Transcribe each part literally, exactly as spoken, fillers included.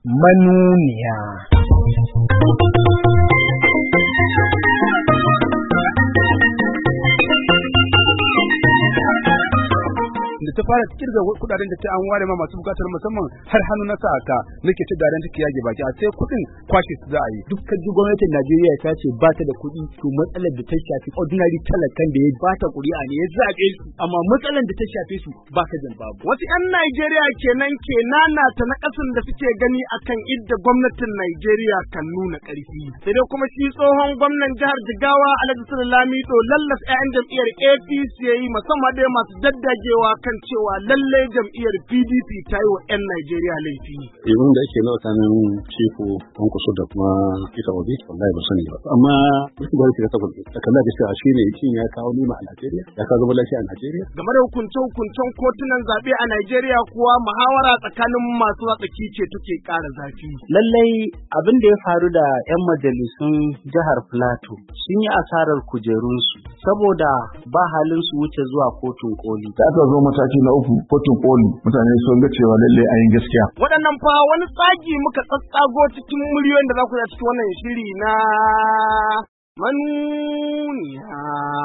manuniya. Da ta fara kirga kudaden da ta an ware ma masu bukatar musamman har hannu na saka nake ta daren take yage baki a sai kudin kwashe su za a yi. Dukkan gwamnatin Najeriya ta ce ba ta da kuɗi, to matsalar da ta shafi ordinary talakan da ya ba ta kuri'a ne ya zabe su, amma matsalar da ta shafe su ba ka jan babu. Wasu 'yan Najeriya kenan ke nanata na kasan da suke gani akan idda gwamnatin Najeriya kan nuna ƙarfi. Sai dai kuma shi tsohon gwamnan jihar Jigawa Alhaji Sule Lamido lallas 'ya'yan jam'iyyar A P C yayi musamman dai masu daddagewa kan cewa lalle jam'iyyar P D P ta yi wa 'yan Najeriya laifi. Ibin da ake nawa tsakanin Chifu Kwankwaso da kuma Peter Obi wallahi ba sani ba. Amma wasu ba su da tabbata kalla da cewa shi ne shin ya kawo nima a Najeriya, ya kawo zama lafiya a Najeriya. Game da hukunce-hukuncen kotunan zaɓe a Najeriya kuwa muhawara tsakanin masu tsaki ce take ƙara zafi. Lallai abin da ya faru da 'yan majalisun jihar Plateau sun yi asarar kujerunsu saboda ba halin su wuce zuwa kotun koli. Da aka zo mataki na uku kotun koli mutane sun ga cewa lallai an yi gaskiya. Waɗannan fa wani tsagi muka tsatsago cikin muryoyin da za ku cikin wannan shiri na manuniya.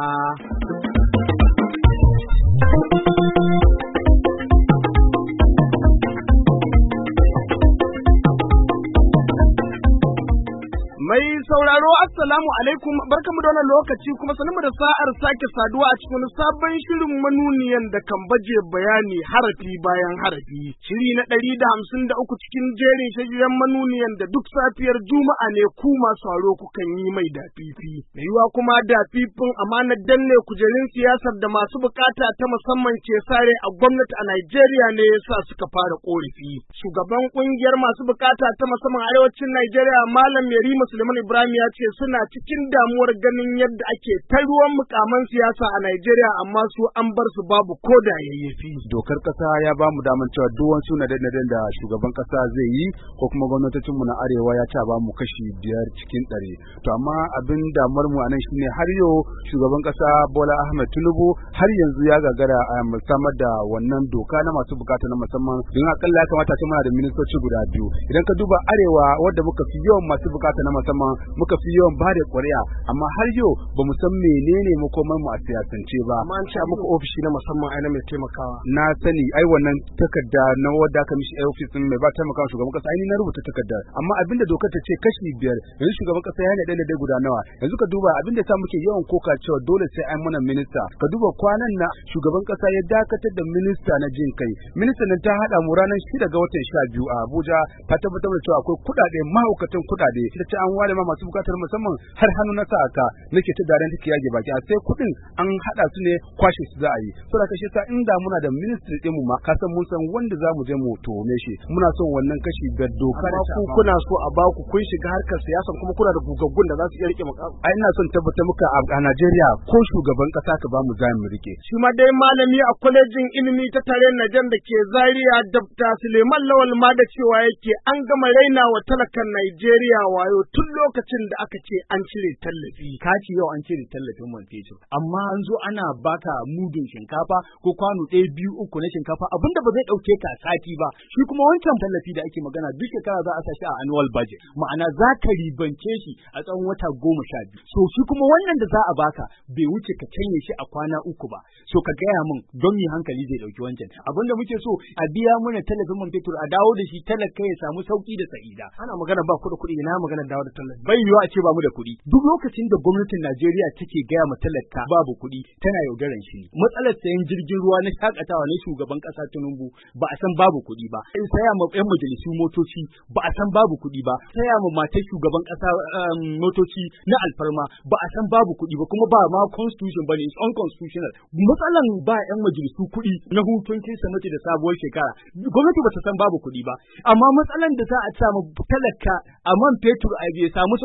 Mai sauraro assalamu alaikum, barkamu da wannan lokaci kuma sanin da sa'ar sake saduwa a cikin sabon shirin manuniyan da kan baje bayani harafi bayan harafi. Shiri na ɗari da hamsin da uku cikin jerin shiryen manuniyan da duk safiyar Juma'a ne ku masu sauraro kukan yi mai dafifi. Mai yiwa kuma dafifin amanar danne kujerun siyasar da masu bukata ta musamman ke sare a gwamnati a Najeriya ne yasa suka fara korafi. Shugaban kungiyar masu bukata ta musamman arewacin Najeriya Malam Yarima Suleiman Ibrahim ya ce suna cikin damuwar ganin yadda ake ta ruwan mukaman siyasa a Najeriya amma su an bar su babu koda yayyafi. Dokar kasa ya ba mu daman cewa duk wani naden-naden da shugaban kasa zai yi ko kuma gwamnatocin mu na arewa ya ce ba mu kashi biyar cikin ɗari. To amma abin damuwar mu anan shine har yau shugaban kasa Bola Ahmed Tinubu har yanzu ya gagara a samar da wannan doka na masu bukata na musamman. Don akalla ya kamata ce muna da ministoci guda biyu. Idan ka duba arewa wadda muka fi yawan masu bukata na musamman muka fi yawan ba da ƙuri'a amma har yau ba mu san menene makomar mu a siyasance ba. Amma an ce muku ofishi na musamman ai na mai taimakawa. Na sani ai wannan takarda na wadda aka mishi office din mai ba taimakawa shugaban kasa ai ni na rubuta takardar amma abinda dokar ta ce kashi biyar yanzu shugaban kasa ya nade nade guda nawa yanzu ka duba abinda sa muke yawan koka cewa dole sai ai muna minista ka duba kwanan na shugaban kasa ya dakatar da minista na jin kai minista nan ta hada mu ranar shida ga watan sha biyu a Abuja ta tabbatar da cewa akwai kudade mahaukatan kudade da ta an ware ma masu bukatar musamman har hannu na sa aka nake ta daren take yage baki a sai kudin an hada su ne kwashe su za a yi saboda kashe sa inda muna da ministry din mu ma ka san mun san wanda za mu je mu tome shi muna son wannan kashi biyar doka da ku kuna so a ba ku kun shiga harkar siyasa kuma kuna da gugaggun da za su iya rike makamu ai ina son tabbatar muka a Najeriya ko shugaban kasa ka ba mu za mu rike shi ma dai malami a kwalejin ilimi ta tare Najan da ke Zaria Dr. Suleiman Lawal ma da cewa yake an gama raina wa talakan Najeriya wayo tun lokacin da aka ce an cire tallafi. Ka ce yau an cire tallafin man fetur, amma an zo ana baka mudun shinkafa ko kwano ɗaya biyu uku na shinkafa abinda ba zai ɗauke ka sati ba. Shi kuma wancan tallafi da ake magana duk shekara za a sa shi a annual budget, ma'ana za ka ribance shi a tsawon wata goma sha biyu. So shi kuma wannan da za a baka bai wuce ka canye shi a kwana uku ba. So ka gaya min don mi hankali zai ɗauki wancan. Abinda muke so a biya mana tallafin man fetur a dawo da shi talaka ya samu sauki da sa'ida. Ana magana ba kuɗi kuɗi ina magana dawo da tallafi. Bai yiwu a ce ba mu da kuɗi. Duk lokacin da gwamnatin Najeriya take gaya ma talaka babu kuɗi tana yaudaran shi. Matsalar sayan jirgin ruwa na shakatawa na shugaban ƙasa Tinubu ba a san babu kuɗi ba. In saya ma ƴan majalisu motoci ba a san babu kuɗi ba. Saya ma matar shugaban ƙasa motoci na alfarma ba a san babu kuɗi ba kuma ba ma constitution ba ne, it's unconstitutional. Matsalan ba ƴan majalisu kuɗi na hutun Kirsimeti da sabuwar shekara. Gwamnati ba ta san babu kuɗi ba. Amma matsalan da za a samu talaka a man fetur a bai samu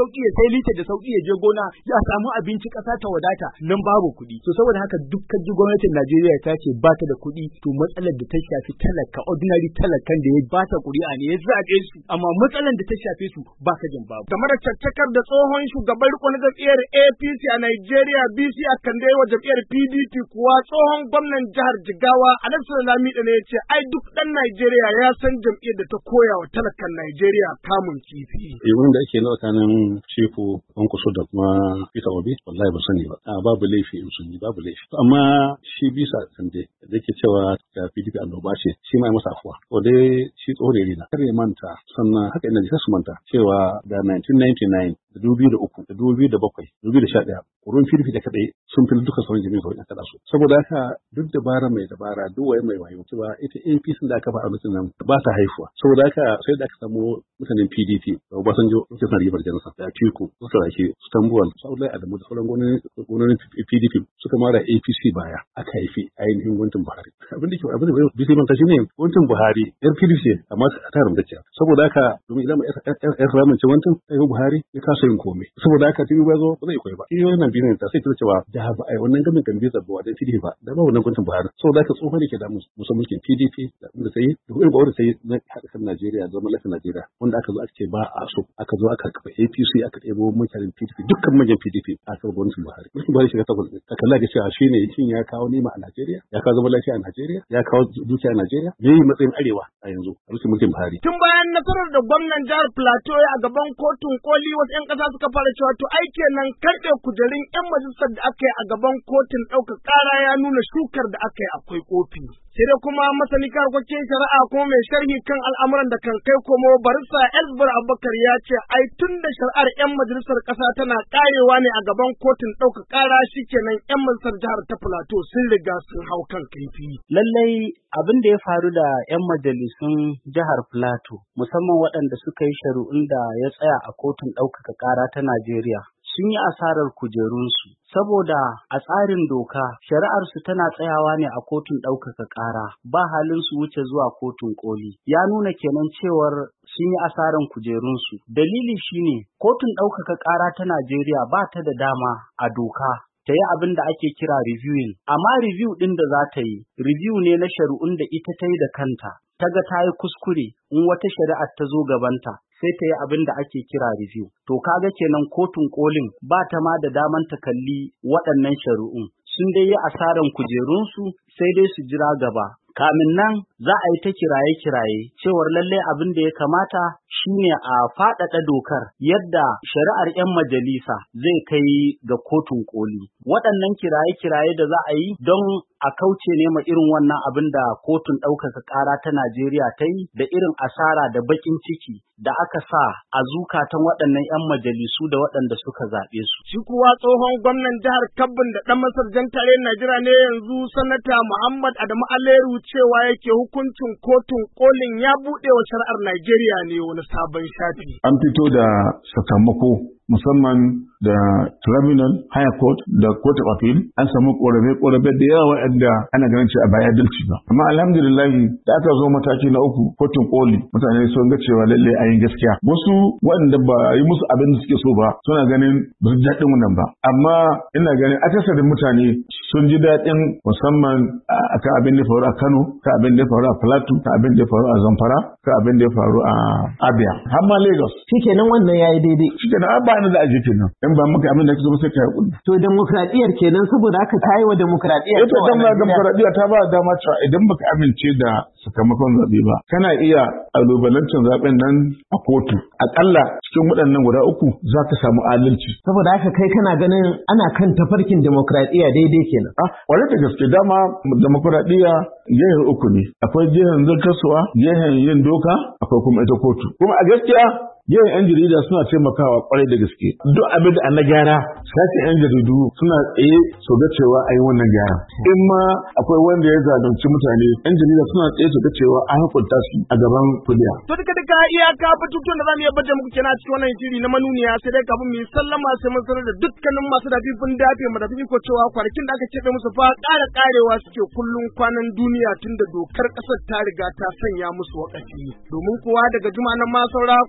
sauki ya sai lita da sauki ya je gona ya samu abinci ƙasa ta wadata nan babu kuɗi. To saboda haka dukkan ji gwamnatin Najeriya ta ce ba ta da kuɗi to matsalar da ta shafi talaka ordinary talakan da ya ba ta ƙuri'a ne ya zaɓe su amma matsalar da ta shafe su ba ka jin babu. Game da caccakar da tsohon shugaban riko na jam'iyyar A P C a Najeriya B C a kan wa jam'iyyar P D P kuwa tsohon gwamnan jihar Jigawa Alhassan Lamido ne ya ce ai duk ɗan Najeriya ya san jam'iyyar da ta koya wa talakan Najeriya kamun kifi. Ibin da ake nawa kanin Shehu Kwankwaso da kuma Peter Obi wallahi ba sani ba. A babu laifi in sun yi babu laifi. Amma shi bisa kande da yake cewa ga P D P annoba ce shi ma ya masa afuwa. Ko dai shi tsore ne na. Kar ya manta sannan haka ina da su manta cewa da nineteen ninety-nine da dubu biyu da uku da dubu biyu da bakwai da dubu biyu da sha ɗaya kurun P D P da kaɗai sun fi duka sauran jami'in sauran kaɗa su. Saboda haka duk dabara mai dabara duk waye mai wayo cewa ita A P C da aka ba a mutum nan ba ta haifuwa. Saboda haka sai da aka samu mutanen P D P da Obasanjo suke son ribar jansa da Atiku su Saraki su Tambuwal su Abdullahi Adamu da sauran gwamnonin P D P suka mara A P C baya aka haifi ainihin gwamnatin Buhari. Abin da ke abin da B C manta shine gwamnatin Buhari yar P D P amma ta rumdace. Saboda haka domin idan yar ramin ce wancan sai Buhari ya kasa yin komai. Saboda haka Tinubu ya zo ba zai koyi ba. Iyo yana biyan ta sai ta cewa da ba ai wannan gamin kan bisa ba da P D P ba da ba wannan gwamnatin Buhari. Saboda haka tsohon ne ke da musu mulkin P D P da inda sai da irin ba wanda sai na haɗa kan Najeriya zama lafiyar Najeriya wanda aka zo aka ce ba a so aka zo aka kafa A P C aka ɗebo mutanen P D P dukkan manyan P D P a kan gwamnatin Buhari. Mulkin Buhari shiga takwas ka kalla ga cewa shine shin ya kawo nima a Najeriya ya kawo zama lafiya a Najeriya ya kawo dukiya a Najeriya me yi matsayin arewa a yanzu a mulkin mulkin Buhari. Tun bayan nasarar da gwamnan jihar Plateau a gaban kotun koli wasu 'yan ƙasa suka fara cewa to ai kenan karɓe kujerun 'yan majalisar da aka yi a gaban kotun ɗaukar ƙara ya nuna shukar da aka yi akwai kofi. Sai dai kuma masani harkokin shari'a kuma mai sharhi kan al'amuran da kan kai komo barista Elsbar Abubakar ya ce ai tun da shari'ar 'yan majalisar ƙasa tana ƙarewa ne a gaban kotun ɗaukar ƙara shikenan 'yan majalisar jihar ta Plateau sun riga sun hau kan kaifi. Lallai abin da ya faru da 'yan majalisun jihar Plateau musamman waɗanda suka yi shari'un da ya tsaya a kotun ɗaukaka ƙara ta Najeriya sun yi asarar kujerunsu. Saboda a tsarin doka shari'arsu tana tsayawa ne a kotun ɗaukaka ƙara ba halin su wuce zuwa kotun ƙoli. Ya nuna kenan cewar sun yi asaran kujerunsu. Dalili shine kotun ɗaukaka ƙara ta Najeriya ba ta da dama a doka ta yi abin da ake kira reviewing. Amma review ɗin da za ta yi, review ne na shari'un da ita ta yi da kanta. Ta ga ta yi kuskure in wata shari'ar ta zo gabanta. Sai ta yi abin da ake kira review. To kaga kenan kotun kolin ba ta ma da daman ta kalli waɗannan shari'un. Sun dai yi asaran kujerunsu sai dai su jira gaba. Kamin nan za a yi ta kiraye-kiraye cewar lallai abin da ya kamata shine a faɗaɗa dokar yadda shari'ar 'yan majalisa zai kai ga kotun koli. Waɗannan kiraye-kiraye da za a yi don a kauce ne ma irin wannan abin da kotun ɗaukaka ƙara ta Najeriya ta yi da irin asara da baƙin ciki da aka sa a zukatan waɗannan 'yan majalisu da waɗanda suka zaɓe su. Shi kuwa tsohon gwamnan jihar Kabbin da ɗan masarjan tare Najeriya ne yanzu sanata Muhammad Adamu Aleru cewa yake hukuncin kotun kolin ya buɗe wa shari'ar Najeriya ne wani sabon shafi. An fito da sakamako musamman da Tribunal, Higher Court da Court of Appeal an samu ƙorafe-ƙorafe da yawa waɗanda ana ganin cewa ba adalci ba. Amma alhamdulillah da aka zo mataki na uku kotun koli mutane sun ga cewa lalle a yi gaskiya. Wasu waɗanda ba yi musu abin da suke so ba suna ganin ba su daɗin wannan ba. Amma ina ganin akasarin mutane sun ji daɗin musamman akan abin da faru a Kano, kan abin da faru a Plateau, kan abin da faru a Zamfara, kan abin da faru a Abia, har ma Lagos. Shikenan wannan yayi daidai. Shikenan ba ni da aji kenan. In ba muka abin da kake so sai ka yi. To demokradiyyar kenan saboda haka ta yi wa demokradiyyar. Ita demokradiyya ta ba dama cewa idan baka amince da sakamakon zaɓe ba kana iya alubalancin zaɓen nan a kotu. Akalla cikin waɗannan guda uku za ka samu adalci. Saboda haka kai kana ganin ana kan tafarkin demokradiyya daidai kenan. Ah, wani da gaske dama demokradiyya gehen uku ne. Akwai gehen zartaswa, gehen yin doka, akwai kuma ita kotu. Kuma a gaskiya yin yan jarida suna taimakawa kwarai da gaske. Duk abin da an na gyara, sace yan jaridu suna tsaye su ga cewa a yi wannan gyara. In ma akwai wanda ya zalunci mutane, yan jarida suna tsaye su ga cewa an hukunta su a gaban kuliya. To duka duka iyaka batutuwan da za mu iya baje muku kenan cikin wannan shiri na manuniya sai dai kafin mu yi sallama sai mun sanar da dukkanin masu dafifin dafe mu da ko cewa kwanakin da aka keɓe musu fa ƙara ƙarewa suke kullum kwanan duniya tunda dokar ƙasar ta riga ta sanya musu wakafi. Domin kuwa daga juma'a nan ma saura kwanaki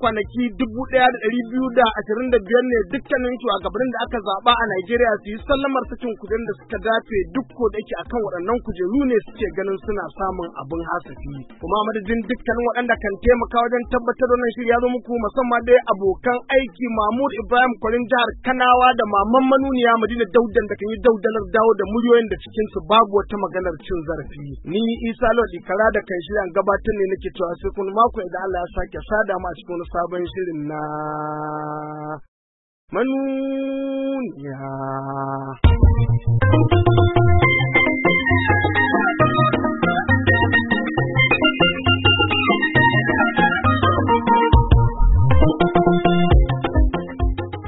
mambobi dubu ɗaya da ɗari biyu da ashirin da biyar ne dukkanin shugabannin da aka zaɓa a Najeriya su yi sallamar sakin kujerun da suka dace duk ko da yake akan waɗannan kujeru ne suke ganin suna samun abin hasafi. Kuma madadin dukkanin waɗanda kan taimaka wajen tabbatar da wannan shiri ya zo muku musamman dai abokan aiki Mahmud Ibrahim Kwarin jihar Kanawa da Maman Manuniya Madina Daudan da kan yi daudalar dawo da muryoyin da cikin su babu wata maganar cin zarafi. Ni Isa Lodi Kara da kan shirya gabatar ne nake cewa sai kun mako idan Allah ya sake sada mu a cikin wani sabon shirin na Manuniya.